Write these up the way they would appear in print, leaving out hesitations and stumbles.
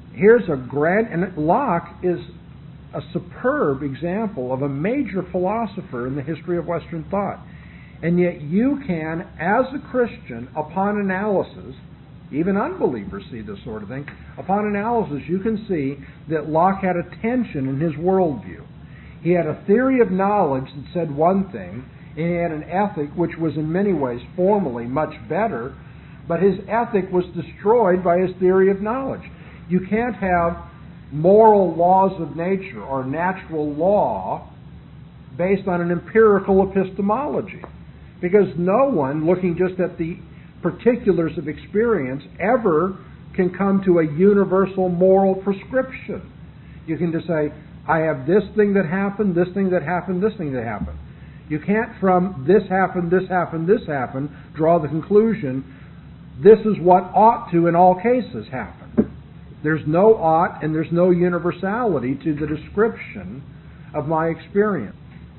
Here's a grand, and Locke is a superb example of a major philosopher in the history of Western thought. And yet you can, as a Christian, upon analysis, even unbelievers see this sort of thing, upon analysis you can see that Locke had a tension in his worldview. He had a theory of knowledge that said one thing, and he had an ethic which was in many ways formally much better, but his ethic was destroyed by his theory of knowledge. You can't have moral laws of nature or natural law based on an empirical epistemology, because no one, looking just at the particulars of experience, ever can come to a universal moral prescription. You can just say, I have this thing that happened, this thing that happened, this thing that happened. You can't from this happened, this happened, this happened, draw the conclusion, this is what ought to in all cases happen. There's no ought and there's no universality to the description of my experience.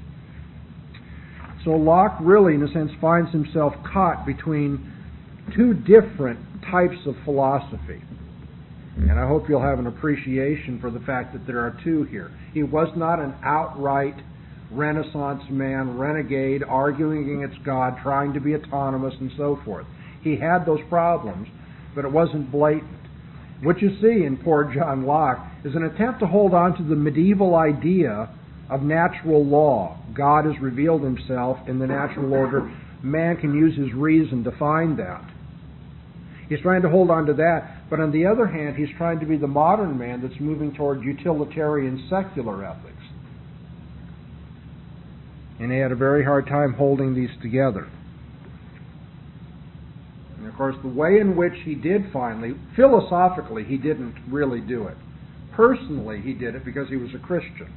So Locke really, in a sense, finds himself caught between two different types of philosophy. And I hope you'll have an appreciation for the fact that there are two here. He was not an outright Renaissance man, renegade, arguing against God, trying to be autonomous and so forth. He had those problems, but it wasn't blatant. What you see in poor John Locke is an attempt to hold on to the medieval idea of natural law. God has revealed himself in the natural order. Man can use his reason to find that. He's trying to hold on to that, but on the other hand, he's trying to be the modern man that's moving toward utilitarian secular ethics. And he had a very hard time holding these together. And of course, the way in which he did finally, philosophically, he didn't really do it. Personally, he did it because he was a Christian.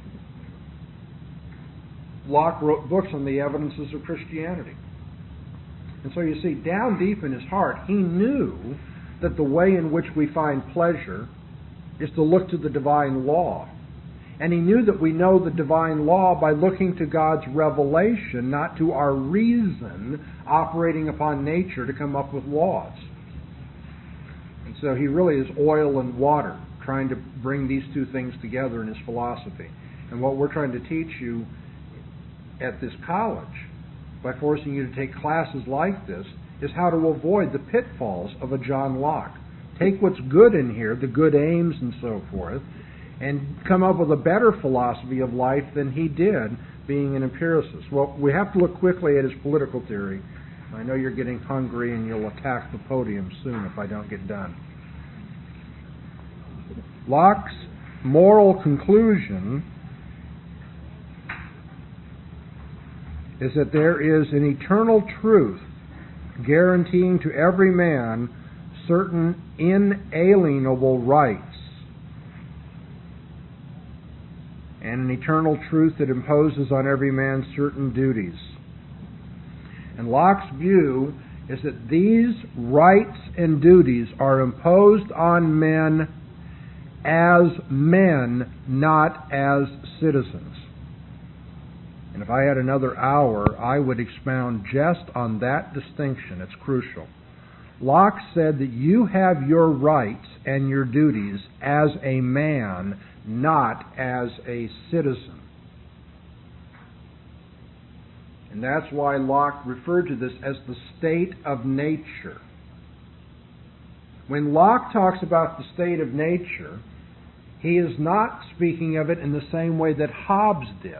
Locke wrote books on the evidences of Christianity. And so you see, down deep in his heart, he knew that the way in which we find pleasure is to look to the divine law. And he knew that we know the divine law by looking to God's revelation, not to our reason operating upon nature to come up with laws. And so he really is oil and water, trying to bring these two things together in his philosophy. And what we're trying to teach you at this college, by forcing you to take classes like this, is how to avoid the pitfalls of a John Locke. Take what's good in here, the good aims and so forth, and come up with a better philosophy of life than he did, being an empiricist. Well, we have to look quickly at his political theory. I know you're getting hungry and you'll attack the podium soon if I don't get done. Locke's moral conclusion is that there is an eternal truth guaranteeing to every man certain inalienable rights, and an eternal truth that imposes on every man certain duties. And Locke's view is that these rights and duties are imposed on men, not as citizens. And if I had another hour, I would expound just on that distinction. It's crucial. Locke said that you have your rights and your duties as a man, not as a citizen. And that's why Locke referred to this as the state of nature. When Locke talks about the state of nature, he is not speaking of it in the same way that Hobbes did.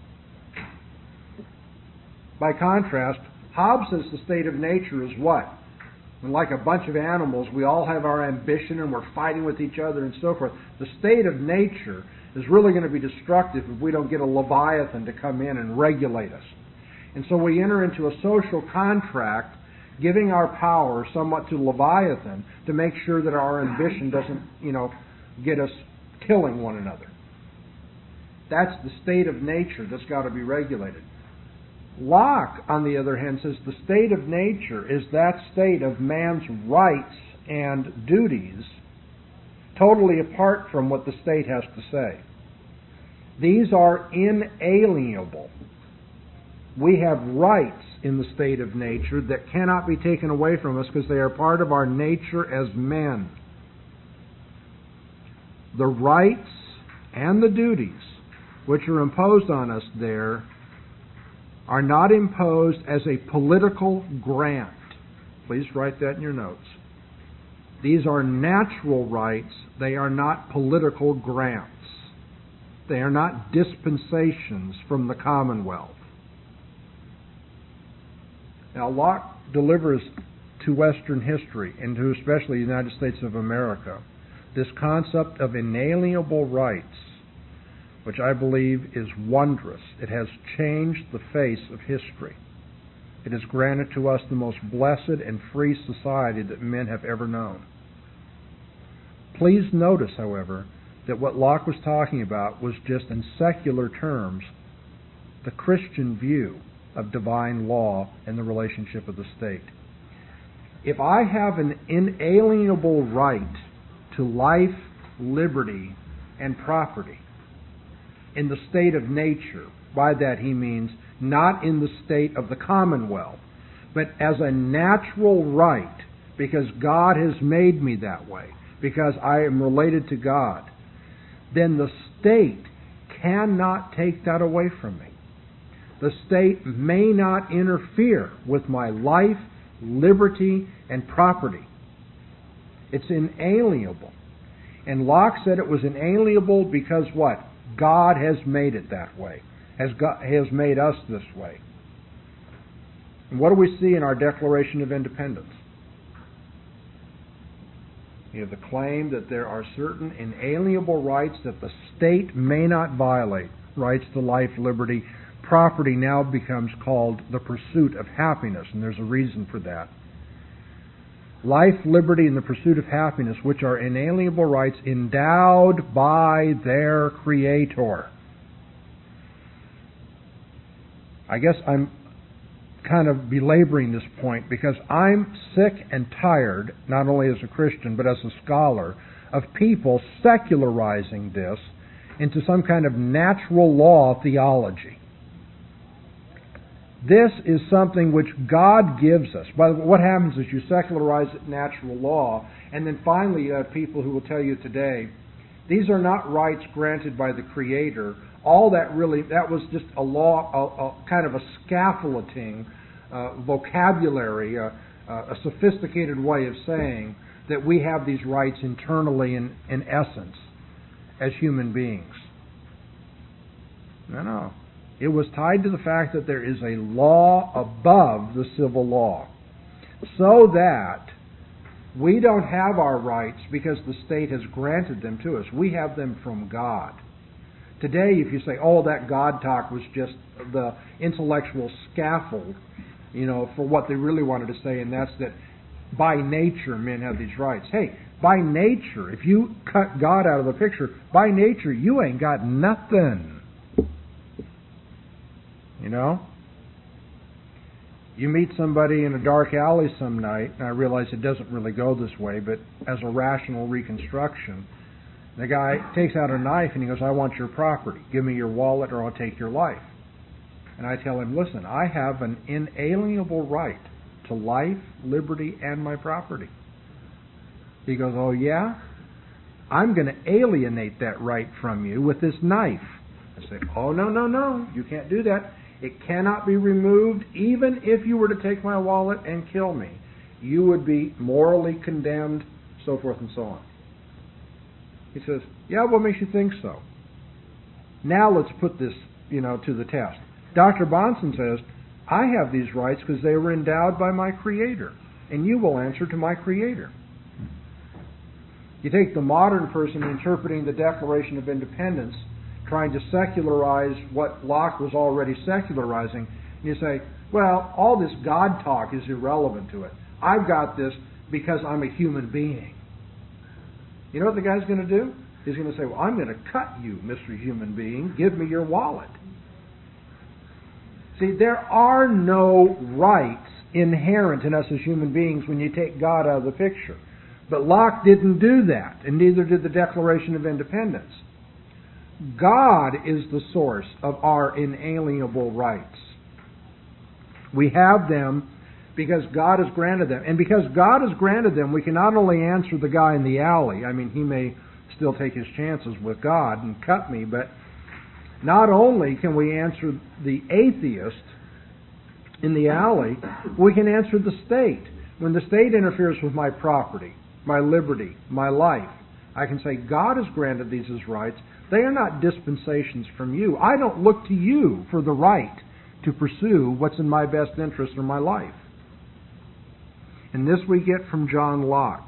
By contrast, Hobbes says the state of nature is what? When, like a bunch of animals, we all have our ambition and we're fighting with each other and so forth. The state of nature is really going to be destructive if we don't get a Leviathan to come in and regulate us. And so we enter into a social contract, giving our power somewhat to Leviathan to make sure that our ambition doesn't, get us killing one another. That's the state of nature that's got to be regulated. Locke, on the other hand, says the state of nature is that state of man's rights and duties totally apart from what the state has to say. These are inalienable. We have rights in the state of nature that cannot be taken away from us because they are part of our nature as men. the rights and the duties which are imposed on us there are not imposed as a political grant. Please write that in your notes. These are natural rights. They are not political grants. They are not dispensations from the Commonwealth. Now, Locke delivers to Western history, and to especially the United States of America, this concept of inalienable rights, which I believe is wondrous. It has changed the face of history. It has granted to us the most blessed and free society that men have ever known. Please notice, however, that what Locke was talking about was just in secular terms the Christian view of divine law and the relationship of the state. If I have an inalienable right to life, liberty, and property in the state of nature, by that he means not in the state of the Commonwealth, but as a natural right, because God has made me that way, because I am related to God, then the state cannot take that away from me. The state may not interfere with my life, liberty, and property. It's inalienable. And Locke said it was inalienable because what? God has made it that way. Has made us this way. And what do we see in our Declaration of Independence? We have the claim that there are certain inalienable rights that the state may not violate. Rights to life, liberty, property now becomes called the pursuit of happiness, and there's a reason for that. Life, liberty, and the pursuit of happiness, which are inalienable rights endowed by their Creator. I guess I'm kind of belaboring this point because I'm sick and tired, not only as a Christian but as a scholar, of people secularizing this into some kind of natural law theology. This is something which God gives us. By the way, what happens is you secularize it natural law, and then finally you have people who will tell you today, these are not rights granted by the Creator. All that was just a law, a kind of a scaffolding vocabulary, a sophisticated way of saying that we have these rights internally in essence as human beings. No. It was tied to the fact that there is a law above the civil law, so that we don't have our rights because the state has granted them to us. We have them from God. Today, if you say, oh, that God talk was just the intellectual scaffold, for what they really wanted to say, and that's that by nature men have these rights. Hey, by nature, if you cut God out of the picture, by nature you ain't got nothing. You meet somebody in a dark alley some night, and I realize it doesn't really go this way, but as a rational reconstruction, the guy takes out a knife and he goes, I want your property. Give me your wallet or I'll take your life. And I tell him, listen, I have an inalienable right to life, liberty, and my property. He goes, oh yeah? I'm going to alienate that right from you with this knife. I say, oh, no, you can't do that. It cannot be removed. Even if you were to take my wallet and kill me, you would be morally condemned, so forth and so on. He says, yeah, what makes you think so? Now let's put this, to the test. Dr. Bahnsen says, I have these rights because they were endowed by my Creator, and you will answer to my Creator. You take the modern person interpreting the Declaration of Independence, trying to secularize what Locke was already secularizing, and you say, well, all this God talk is irrelevant to it. I've got this because I'm a human being. You know what the guy's going to do? He's going to say, well, I'm going to cut you, Mr. Human Being. Give me your wallet. See, there are no rights inherent in us as human beings when you take God out of the picture. But Locke didn't do that, and neither did the Declaration of Independence. God is the source of our inalienable rights. We have them because God has granted them. And because God has granted them, we can not only answer the guy in the alley. I mean, he may still take his chances with God and cut me, but not only can we answer the atheist in the alley, we can answer the state. When the state interferes with my property, my liberty, my life, I can say, God has granted these as rights. They are not dispensations from you. I don't look to you for the right to pursue what's in my best interest or my life. And this we get from John Locke.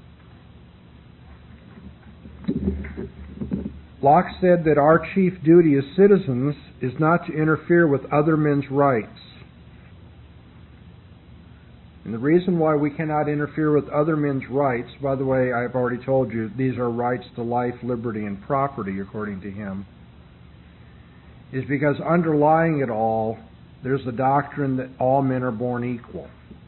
Locke said that our chief duty as citizens is not to interfere with other men's rights. And the reason why we cannot interfere with other men's rights, by the way, I've already told you, these are rights to life, liberty, and property, according to him, is because underlying it all, there's the doctrine that all men are born equal.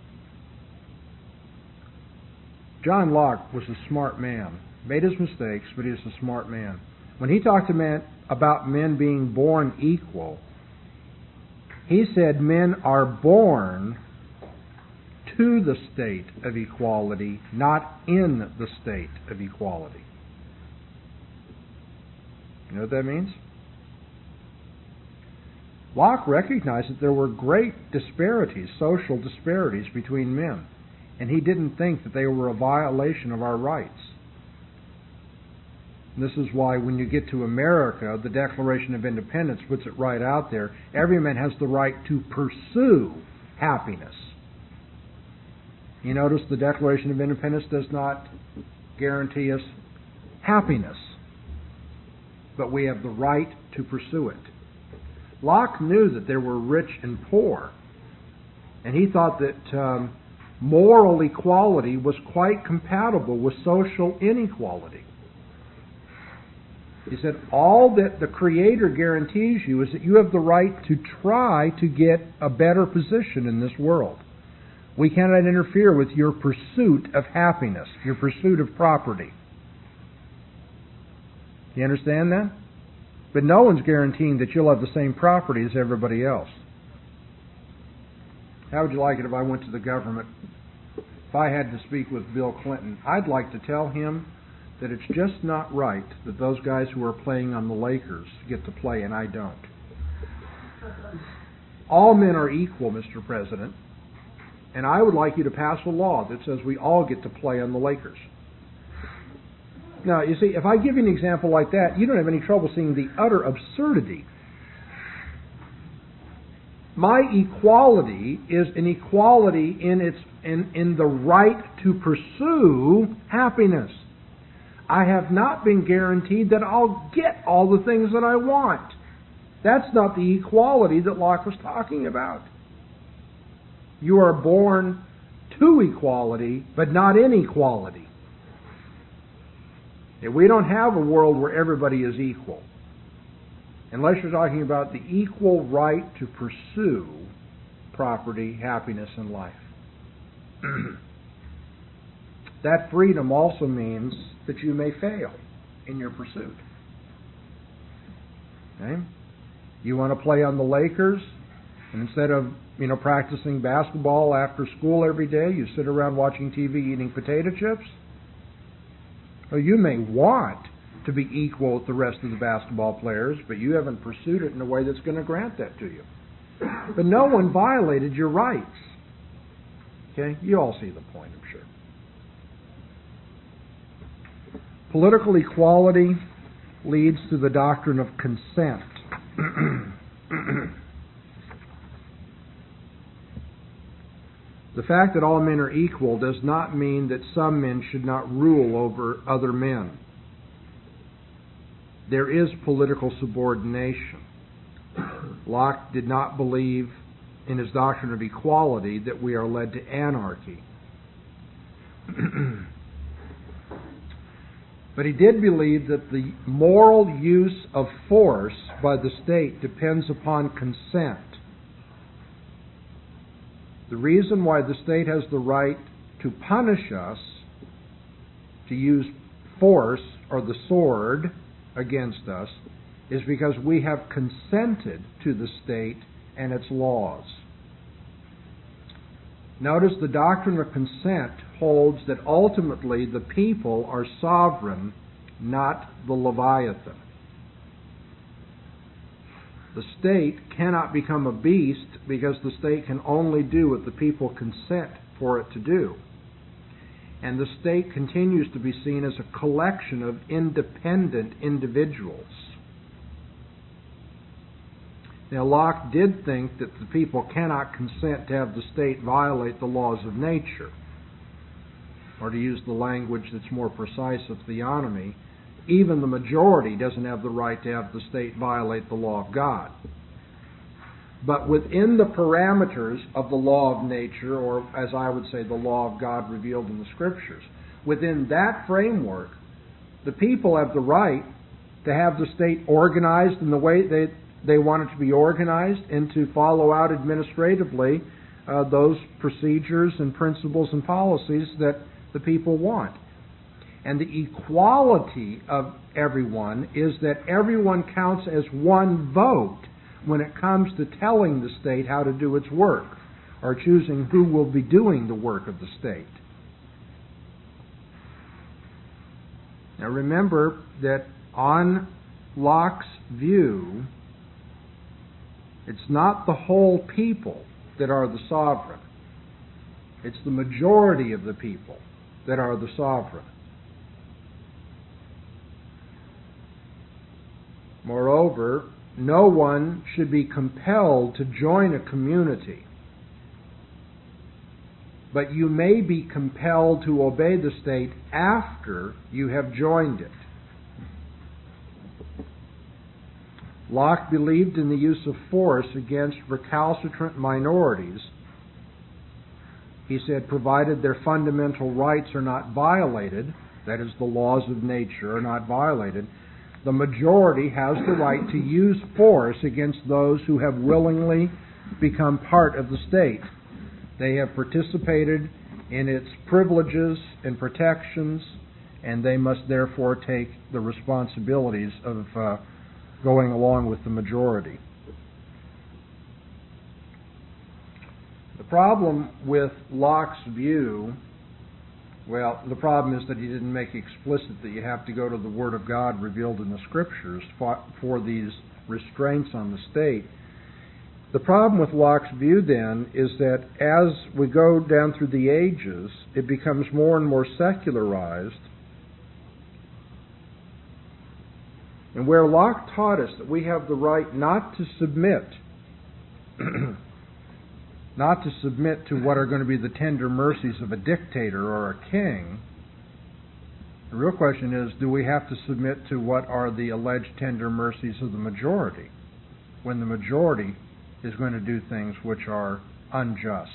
John Locke was a smart man, made his mistakes, but he was a smart man. When he talked to men about men being born equal, he said men are born to the state of equality, not in the state of equality. You know what that means? Locke recognized that there were great disparities, social disparities between men, and he didn't think that they were a violation of our rights. And this is why when you get to America, the Declaration of Independence puts it right out there. Every man has the right to pursue happiness. You notice the Declaration of Independence does not guarantee us happiness, but we have the right to pursue it. Locke knew that there were rich and poor, and he thought that moral equality was quite compatible with social inequality. He said, all that the Creator guarantees you is that you have the right to try to get a better position in this world. We cannot interfere with your pursuit of happiness, your pursuit of property. You understand that? But no one's guaranteeing that you'll have the same property as everybody else. How would you like it if I went to the government? If I had to speak with Bill Clinton, I'd like to tell him that it's just not right that those guys who are playing on the Lakers get to play and I don't. All men are equal, Mr. President, and I would like you to pass a law that says we all get to play on the Lakers. Now, you see, if I give you an example like that, you don't have any trouble seeing the utter absurdity. My equality is an equality in the right to pursue happiness. I have not been guaranteed that I'll get all the things that I want. That's not the equality that Locke was talking about. You are born to equality, but not in equality. We don't have a world where everybody is equal, unless you're talking about the equal right to pursue property, happiness, and life. That freedom also means that you may fail in your pursuit. Okay? You want to play on the Lakers, and instead of practicing basketball after school every day, you sit around watching TV eating potato chips? Well, you may want to be equal with the rest of the basketball players, but you haven't pursued it in a way that's going to grant that to you. But no one violated your rights. Okay? You all see the point, I'm sure. Political equality leads to the doctrine of consent. The fact that all men are equal does not mean that some men should not rule over other men. There is political subordination. Locke did not believe in his doctrine of equality that we are led to anarchy. But he did believe that the moral use of force by the state depends upon consent. The reason why the state has the right to punish us, to use force or the sword against us, is because we have consented to the state and its laws. Notice the doctrine of consent holds that ultimately the people are sovereign not the Leviathan. The state cannot become a beast because the state can only do what the people consent for it to do. And the state continues to be seen as a collection of independent individuals. Now, Locke did think that the people cannot consent to have the state violate the laws of nature. Or to use the language that's more precise of theonomy, even the majority doesn't have the right to have the state violate the law of God. But within the parameters of the law of nature, or as I would say, the law of God revealed in the Scriptures, within that framework, the people have the right to have the state organized in the way they want it to be organized and to follow out administratively those procedures and principles and policies that the people want. And the equality of everyone is that everyone counts as one vote when it comes to telling the state how to do its work, or choosing who will be doing the work of the state. Now remember that on Locke's view, it's not the whole people that are the sovereign. It's the majority of the people that are the sovereign. Moreover, no one should be compelled to join a community, but you may be compelled to obey the state after you have joined it. Locke believed in the use of force against recalcitrant minorities. He said, provided their fundamental rights are not violated, that is, the laws of nature are not violated, the majority has the right to use force against those who have willingly become part of the state. They have participated in its privileges and protections, and they must therefore take the responsibilities of going along with the majority. The problem with Locke's view, well, the problem is that he didn't make explicit that you have to go to the Word of God revealed in the Scriptures for these restraints on the state. The problem with Locke's view, then, is that as we go down through the ages, it becomes more and more secularized. And where Locke taught us that we have the right not to submit to what are going to be the tender mercies of a dictator or a king, the real question is, do we have to submit to what are the alleged tender mercies of the majority, when the majority is going to do things which are unjust?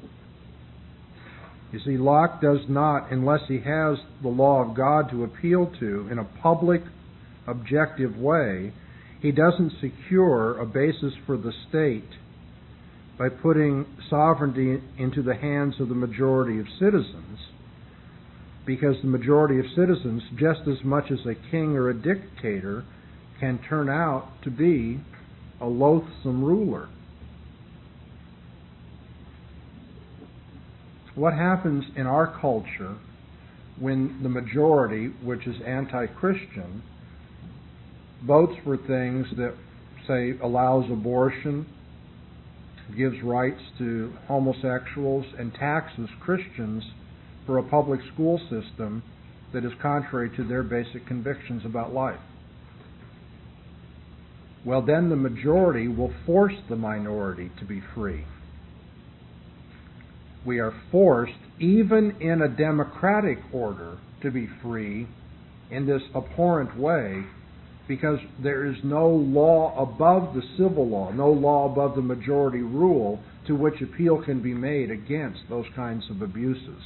You see, Locke does not, unless he has the law of God to appeal to in a public, objective way, he doesn't secure a basis for the state by putting sovereignty into the hands of the majority of citizens, because the majority of citizens, just as much as a king or a dictator, can turn out to be a loathsome ruler. What happens in our culture when the majority, which is anti-Christian, votes for things that, say, allows abortion, gives rights to homosexuals, and taxes Christians for a public school system that is contrary to their basic convictions about life? Well, then the majority will force the minority to be free. We are forced, even in a democratic order, to be free in this abhorrent way, because there is no law above the civil law, no law above the majority rule to which appeal can be made against those kinds of abuses.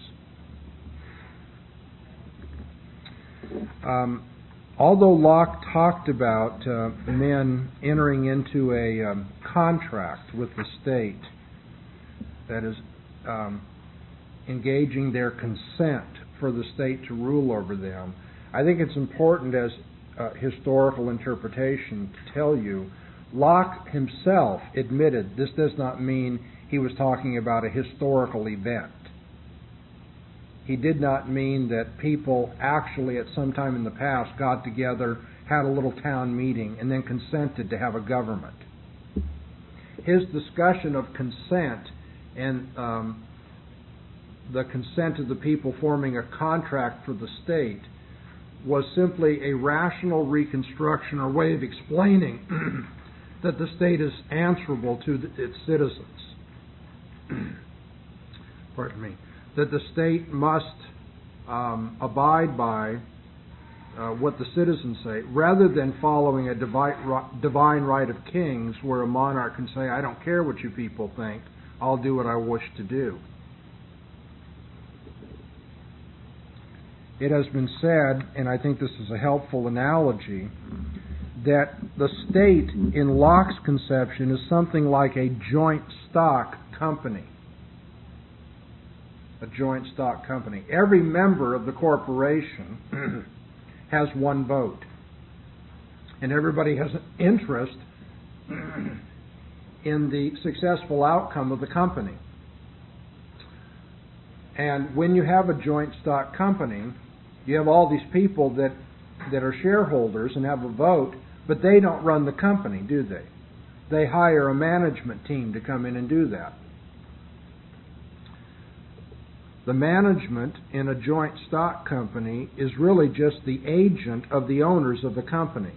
Although Locke talked about men entering into a contract with the state, that is, engaging their consent for the state to rule over them, I think it's important as historical interpretation to tell you, Locke himself admitted this does not mean he was talking about a historical event. he did not mean that people actually at some time in the past got together, had a little town meeting, and then consented to have a government. His discussion of consent and the consent of the people forming a contract for the state was simply a rational reconstruction or way of explaining that the state is answerable to its citizens. Pardon me. That the state must abide by what the citizens say, rather than following a divine right of kings where a monarch can say, I don't care what you people think, I'll do what I wish to do. It has been said, and I think this is a helpful analogy, that the state in Locke's conception is something like a joint stock company. A joint stock company. Every member of the corporation has one vote. And everybody has an interest in the successful outcome of the company. And when you have a joint stock company, you have all these people that are shareholders and have a vote, but they don't run the company, do they? They hire a management team to come in and do that. The management in a joint stock company is really just the agent of the owners of the company.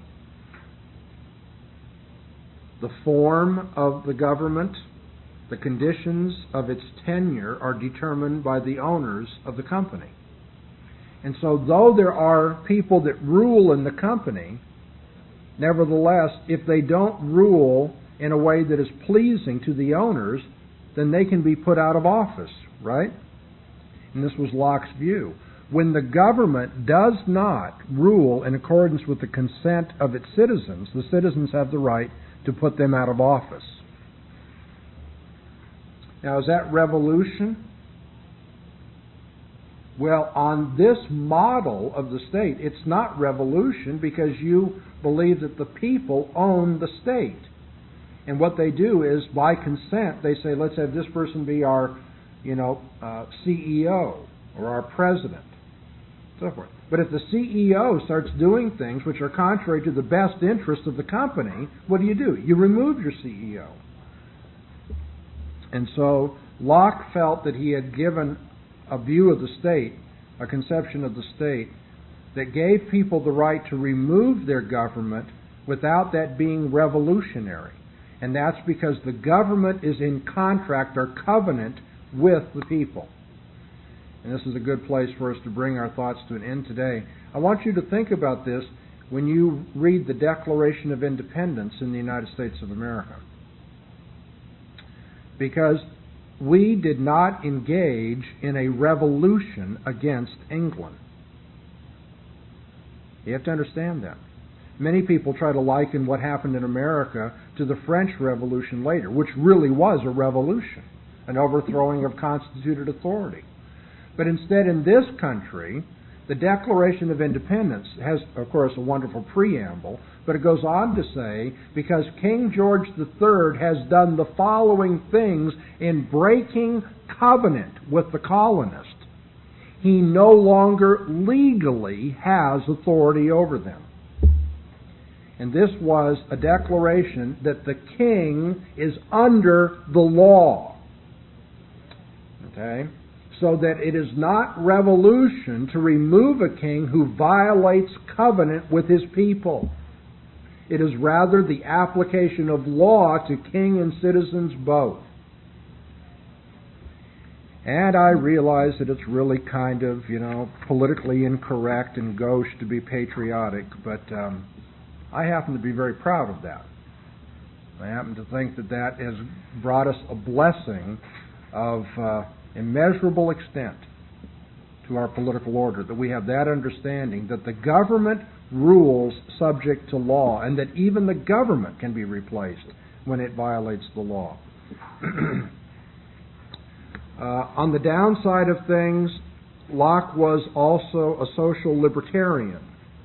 The form of the government, the conditions of its tenure are determined by the owners of the company. And so though there are people that rule in the company, nevertheless, if they don't rule in a way that is pleasing to the owners, then they can be put out of office, right? And this was Locke's view. When the government does not rule in accordance with the consent of its citizens, the citizens have the right to put them out of office. Now, is that revolution? Well, on this model of the state, it's not revolution because you believe that the people own the state. And what they do is, by consent, they say, let's have this person be our, CEO or our president, so forth. But if the CEO starts doing things which are contrary to the best interest of the company, what do? You remove your CEO. And so Locke felt that he had given a view of the state, a conception of the state, that gave people the right to remove their government without that being revolutionary. And that's because the government is in contract or covenant with the people. And this is a good place for us to bring our thoughts to an end today. I want you to think about this when you read the Declaration of Independence in the United States of America. Because we did not engage in a revolution against England. You have to understand that. Many people try to liken what happened in America to the French Revolution later, which really was a revolution, an overthrowing of constituted authority. But instead, in this country, the Declaration of Independence has, of course, a wonderful preamble, but it goes on to say, because King George III has done the following things in breaking covenant with the colonists, he no longer legally has authority over them. And this was a declaration that the king is under the law. Okay? So that it is not revolution to remove a king who violates covenant with his people. It is rather the application of law to king and citizens both. And I realize that it's really kind of, politically incorrect and gauche to be patriotic, but I happen to be very proud of that. I happen to think that that has brought us a blessing of immeasurable extent to our political order, that we have that understanding that the government rules subject to law, and that even the government can be replaced when it violates the law. On the downside of things, Locke was also a social libertarian.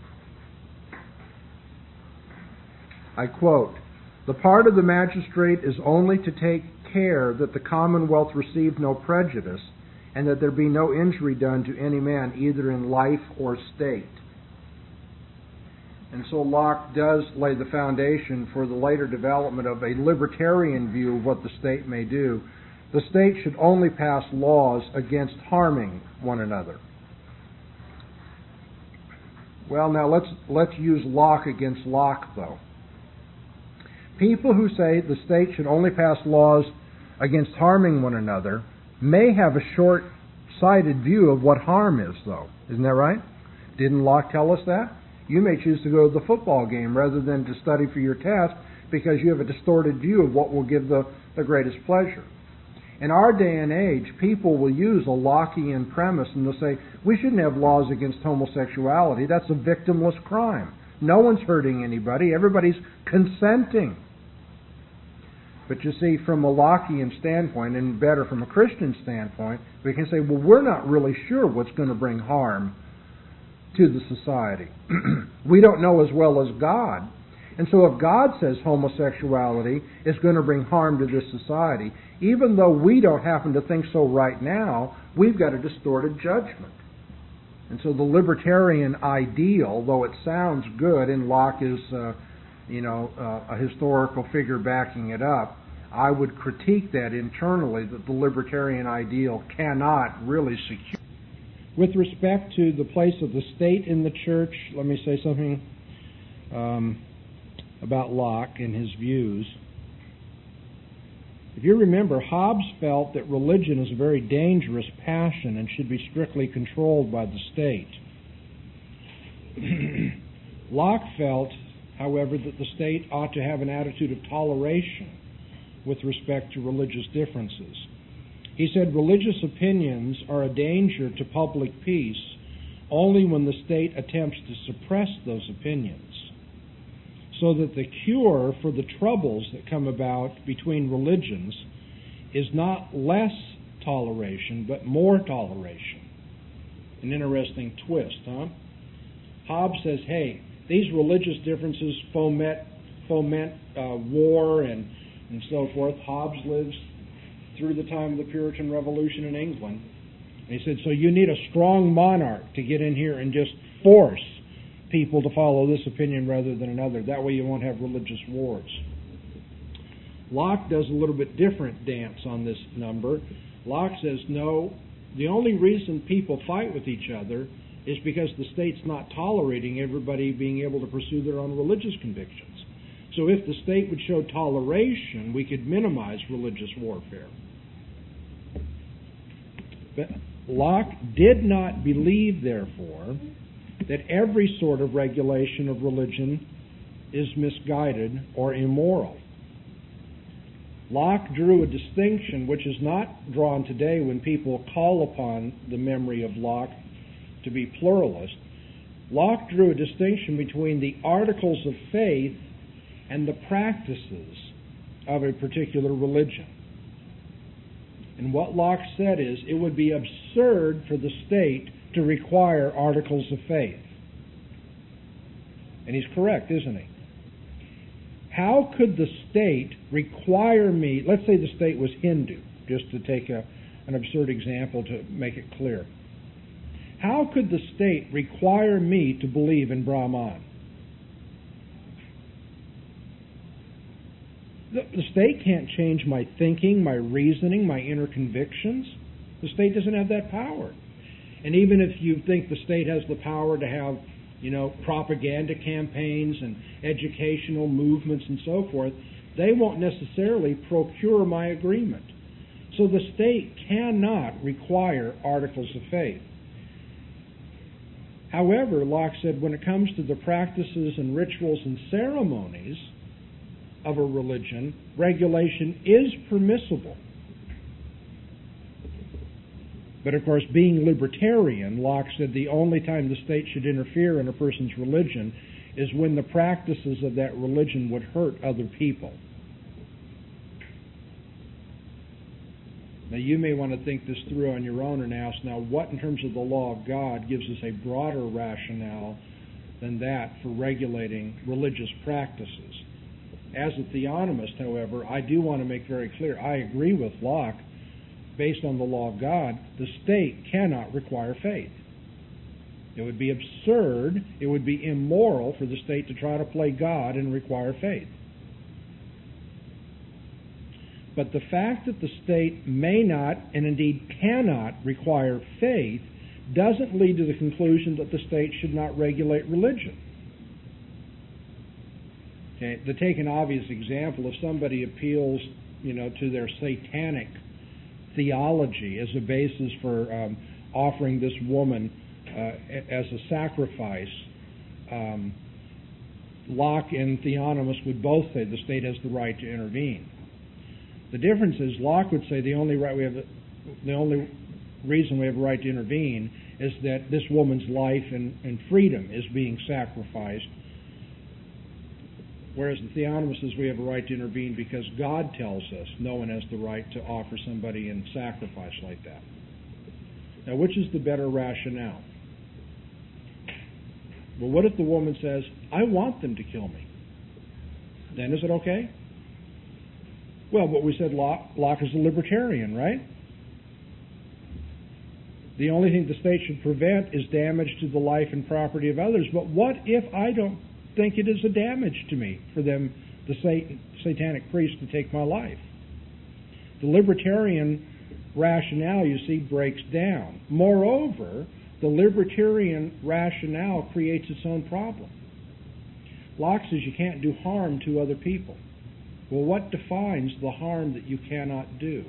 I quote, "The part of the magistrate is only to take care that the commonwealth receive no prejudice, and that there be no injury done to any man, either in life or state. And so Locke does lay the foundation for the later development of a libertarian view of what the state may do. The state should only pass laws against harming one another. Well, now let's use Locke against Locke, though. People who say the state should only pass laws against harming one another may have a short-sighted view of what harm is, though. Isn't that right? Didn't Locke tell us that? You may choose to go to the football game rather than to study for your test because you have a distorted view of what will give the greatest pleasure. In our day and age, people will use a Lockean premise and they'll say, we shouldn't have laws against homosexuality. That's a victimless crime. No one's hurting anybody. Everybody's consenting. But you see, from a Lockean standpoint, and better from a Christian standpoint, we can say, well, we're not really sure what's going to bring harm to the society. We don't know as well as God. And so if God says homosexuality is going to bring harm to this society, even though we don't happen to think so right now, we've got a distorted judgment. And so the libertarian ideal, though it sounds good, and Locke is a historical figure backing it up, I would critique that internally, that the libertarian ideal cannot really secure. With respect to the place of the state in the church, let me say something about Locke and his views. If you remember, Hobbes felt that religion is a very dangerous passion and should be strictly controlled by the state. Locke felt, however, that the state ought to have an attitude of toleration with respect to religious differences. He said religious opinions are a danger to public peace only when the state attempts to suppress those opinions, so that the cure for the troubles that come about between religions is not less toleration, but more toleration. An interesting twist, huh? Hobbes says, hey, these religious differences foment war and so forth. Hobbes lives through the time of the Puritan Revolution in England. And he said, so you need a strong monarch to get in here and just force people to follow this opinion rather than another. That way you won't have religious wars. Locke does a little bit different dance on this number. Locke says, no, the only reason people fight with each other is because the state's not tolerating everybody being able to pursue their own religious convictions. So if the state would show toleration, we could minimize religious warfare. But Locke did not believe, therefore, that every sort of regulation of religion is misguided or immoral. Locke drew a distinction which is not drawn today when people call upon the memory of Locke to be pluralist. Locke drew a distinction between the articles of faith and the practices of a particular religion. And what Locke said is, it would be absurd for the state to require articles of faith. And he's correct, isn't he? How could the state require me, let's say the state was Hindu, just to take an absurd example to make it clear. How could the state require me to believe in Brahman? The state can't change my thinking, my reasoning, my inner convictions. The state doesn't have that power. And even if you think the state has the power to have, propaganda campaigns and educational movements and so forth, they won't necessarily procure my agreement. So the state cannot require articles of faith. However, Locke said, when it comes to the practices and rituals and ceremonies of a religion, regulation is permissible. But of course, being libertarian, Locke said the only time the state should interfere in a person's religion is when the practices of that religion would hurt other people. Now, you may want to think this through on your own and ask, now, what in terms of the law of God gives us a broader rationale than that for regulating religious practices? As a theonomist, however, I do want to make very clear, I agree with Locke based on the law of God, the state cannot require faith. It would be absurd, it would be immoral for the state to try to play God and require faith. But the fact that the state may not, and indeed cannot, require faith doesn't lead to the conclusion that the state should not regulate religion. Okay, to take an obvious example, if somebody appeals, to their satanic theology as a basis for offering this woman as a sacrifice, Locke and Theonomist would both say the state has the right to intervene. The difference is Locke would say the only reason we have a right to intervene is that this woman's life and freedom is being sacrificed, whereas the Theonomist says we have a right to intervene because God tells us no one has the right to offer somebody in sacrifice like that. Now, which is the better rationale? Well, what if the woman says, I want them to kill me? Then is it okay? Well, but we said Locke is a libertarian, right? The only thing the state should prevent is damage to the life and property of others. But what if I don't think it is a damage to me for them, the satanic priest, to take my life? The libertarian rationale, you see, breaks down. Moreover, the libertarian rationale creates its own problem. Locke says you can't do harm to other people. Well, what defines the harm that you cannot do?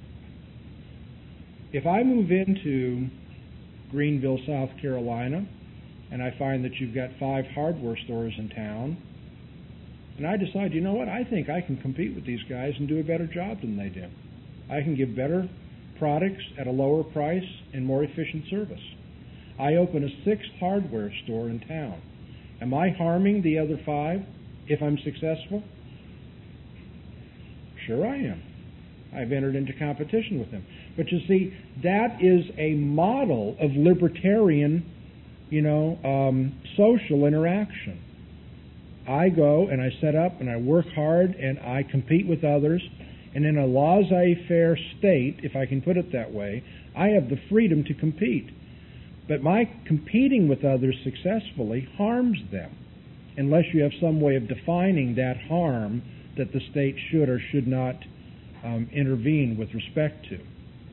If I move into Greenville, South Carolina, and I find that you've got 5 hardware stores in town, and I decide, you know what, I think I can compete with these guys and do a better job than they do. I can give better products at a lower price and more efficient service. I open a 6th hardware store in town. Am I harming the other 5 if I'm successful? Sure I am. I've entered into competition with them. But you see, that is a model of libertarian, social interaction. I go and I set up and I work hard and I compete with others, and in a laissez-faire state, if I can put it that way, I have the freedom to compete. But my competing with others successfully harms them, unless you have some way of defining that harm that the state should or should not intervene with respect to.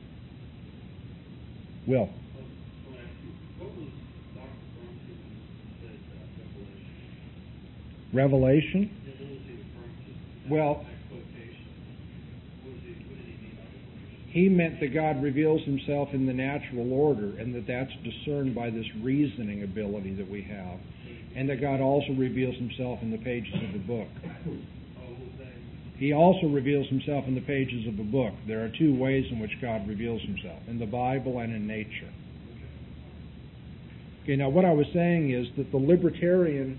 Will? What was Dr. Brunson said Revelation? Revelation? What was he referring to? Well, That quotation. What did he mean by Revelation? he meant that God reveals himself in the natural order, and that's discerned by this reasoning ability that we have, and that God also reveals himself in the pages of the book. He also reveals himself in the pages of a book. There are 2 ways in which God reveals himself, in the Bible and in nature. Okay, now what I was saying is that the libertarian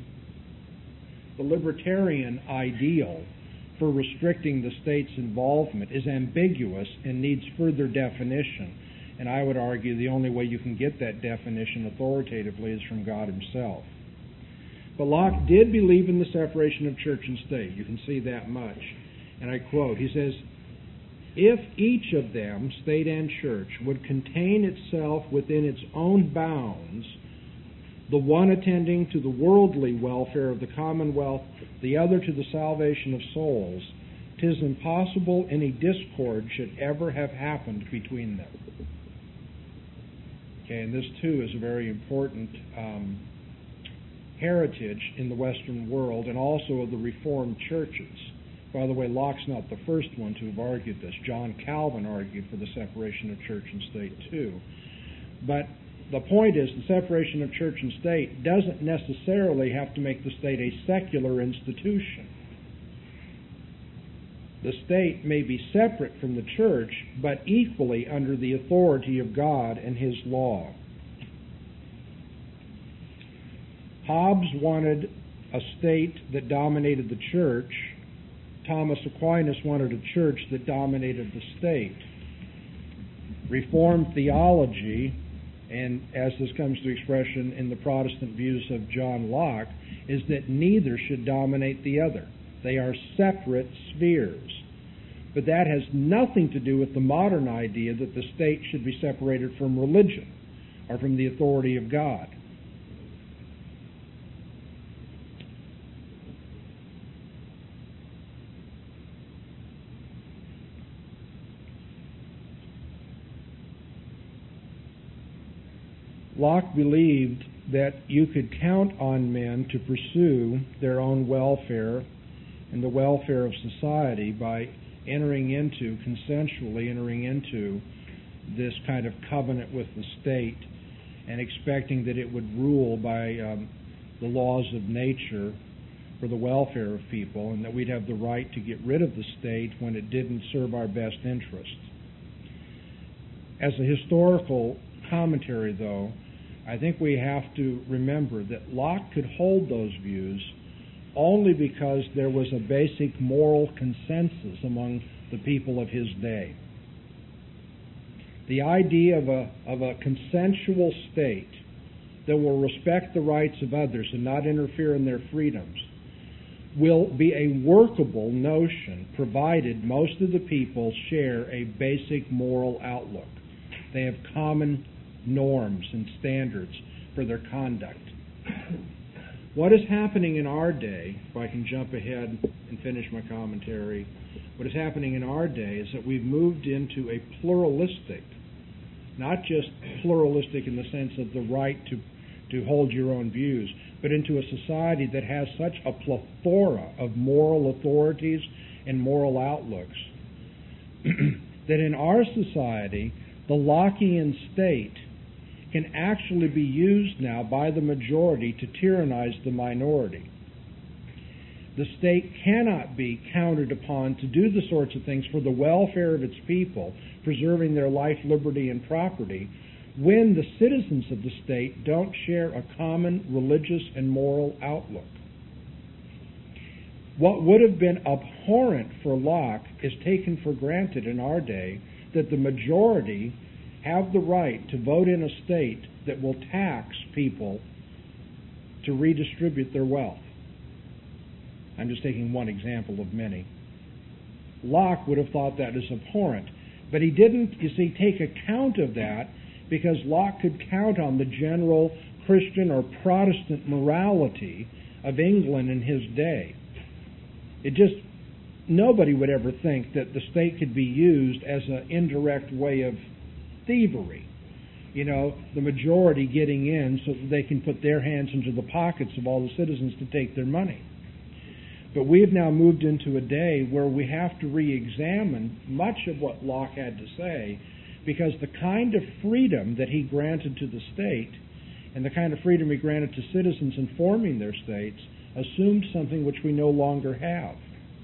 ideal for restricting the state's involvement is ambiguous and needs further definition. And I would argue the only way you can get that definition authoritatively is from God himself. But Locke did believe in the separation of church and state. You can see that much. And I quote, he says, if each of them, state and church, would contain itself within its own bounds, the one attending to the worldly welfare of the commonwealth, the other to the salvation of souls, 'tis impossible any discord should ever have happened between them. Okay, and this too is a very important heritage in the Western world, and also of the Reformed churches. By the way, Locke's not the first one to have argued this. John Calvin argued for the separation of church and state too. But the point is, the separation of church and state doesn't necessarily have to make the state a secular institution. The state may be separate from the church, but equally under the authority of God and his law. Hobbes wanted a state that dominated the church. Thomas Aquinas wanted a church that dominated the state. Reformed theology, and as this comes to expression in the Protestant views of John Locke, is that neither should dominate the other. They are separate spheres. But that has nothing to do with the modern idea that the state should be separated from religion or from the authority of God. Locke believed that you could count on men to pursue their own welfare and the welfare of society by consensually entering into this kind of covenant with the state and expecting that it would rule by the laws of nature for the welfare of people, and that we'd have the right to get rid of the state when it didn't serve our best interests. As a historical commentary, though, I think we have to remember that Locke could hold those views only because there was a basic moral consensus among the people of his day. The idea of a consensual state that will respect the rights of others and not interfere in their freedoms will be a workable notion provided most of the people share a basic moral outlook. They have common norms and standards for their conduct. What is happening in our day, if I can jump ahead and finish my commentary, what is happening in our day is that we've moved into a pluralistic, not just pluralistic in the sense of the right to hold your own views, but into a society that has such a plethora of moral authorities and moral outlooks that in our society, the Lockean state can actually be used now by the majority to tyrannize the minority. The state cannot be counted upon to do the sorts of things for the welfare of its people, preserving their life, liberty, and property, when the citizens of the state don't share a common religious and moral outlook. What would have been abhorrent for Locke is taken for granted in our day, that the majority have the right to vote in a state that will tax people to redistribute their wealth. I'm just taking one example of many. Locke would have thought that is abhorrent, but he didn't, you see, take account of that because Locke could count on the general Christian or Protestant morality of England in his day. Nobody would ever think that the state could be used as an indirect way of thievery. The majority getting in so that they can put their hands into the pockets of all the citizens to take their money. But we have now moved into a day where we have to re-examine much of what Locke had to say, because the kind of freedom that he granted to the state and the kind of freedom he granted to citizens in forming their states assumed something which we no longer have.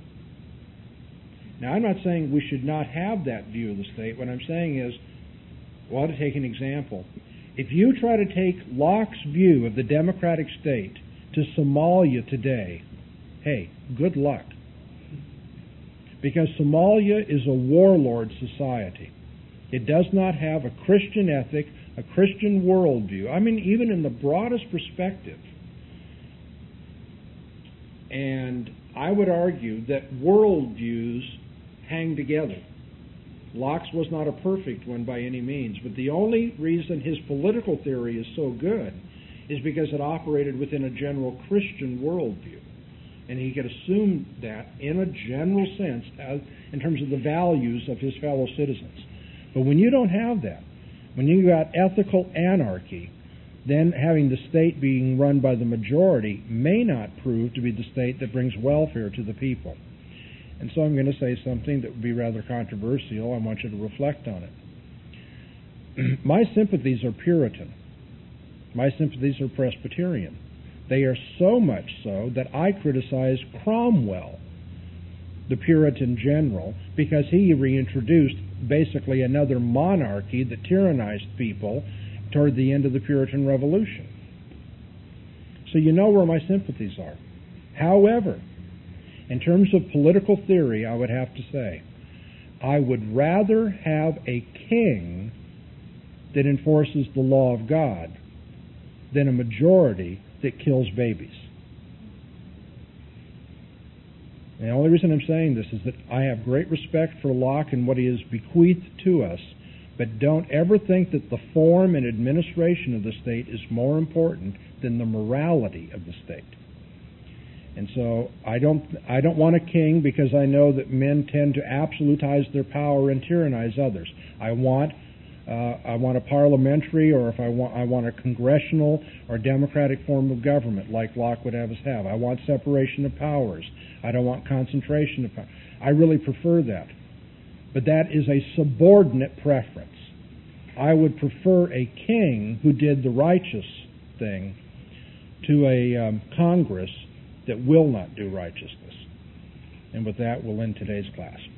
Now, I'm not saying we should not have that view of the state. What I'm saying is, we ought to take an example. If you try to take Locke's view of the democratic state to Somalia today, hey, good luck. Because Somalia is a warlord society. It does not have a Christian ethic, a Christian worldview. I mean, even in the broadest perspective. And I would argue that worldviews hang together. Locke's was not a perfect one by any means, but the only reason his political theory is so good is because it operated within a general Christian worldview. And he could assume that in a general sense in terms of the values of his fellow citizens. But when you don't have that, when you've got ethical anarchy, then having the state being run by the majority may not prove to be the state that brings welfare to the people. And so I'm going to say something that would be rather controversial. I want you to reflect on it. My sympathies are Puritan. My sympathies are Presbyterian. They are so much so that I criticize Cromwell, the Puritan general, because he reintroduced basically another monarchy that tyrannized people toward the end of the Puritan Revolution. So you know where my sympathies are. However, in terms of political theory, I would have to say, I would rather have a king that enforces the law of God than a majority that kills babies. And the only reason I'm saying this is that I have great respect for Locke and what he has bequeathed to us, but don't ever think that the form and administration of the state is more important than the morality of the state. And so I don't want a king, because I know that men tend to absolutize their power and tyrannize others. I want a parliamentary, or if I want a congressional or democratic form of government like Locke would have us have. I want separation of powers. I don't want concentration of power. I really prefer that. But that is a subordinate preference. I would prefer a king who did the righteous thing to a Congress that will not do righteousness. And with that, we'll end today's class.